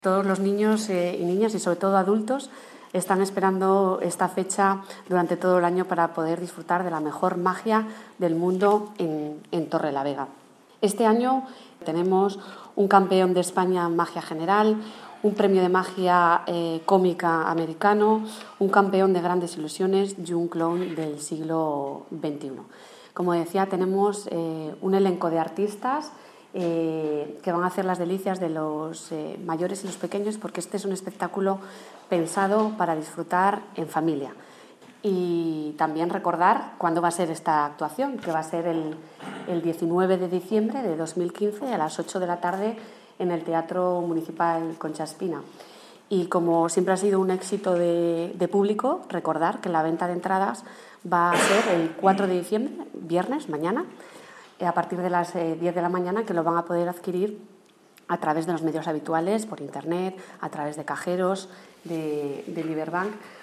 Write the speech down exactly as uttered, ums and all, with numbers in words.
Todos los niños eh, y niñas, y sobre todo adultos, están esperando esta fecha durante todo el año para poder disfrutar de la mejor magia del mundo en, en Torrelavega. Este año tenemos un campeón de España en magia general, un premio de magia eh, cómica americano, un campeón de grandes ilusiones y un clown del siglo veintiuno. Como decía, tenemos eh, un elenco de artistas Eh, que van a hacer las delicias de los eh, mayores y los pequeños, porque este es un espectáculo pensado para disfrutar en familia. Y también recordar cuándo va a ser esta actuación, que va a ser el, el diecinueve de diciembre de dos mil quince a las ocho de la tarde en el Teatro Municipal Concha Espina. Y como siempre ha sido un éxito de, de público, recordar que la venta de entradas va a ser el cuatro de diciembre, viernes, mañana, a partir de las diez de la mañana, que lo van a poder adquirir a través de los medios habituales, por internet, a través de cajeros, de, de Liberbank.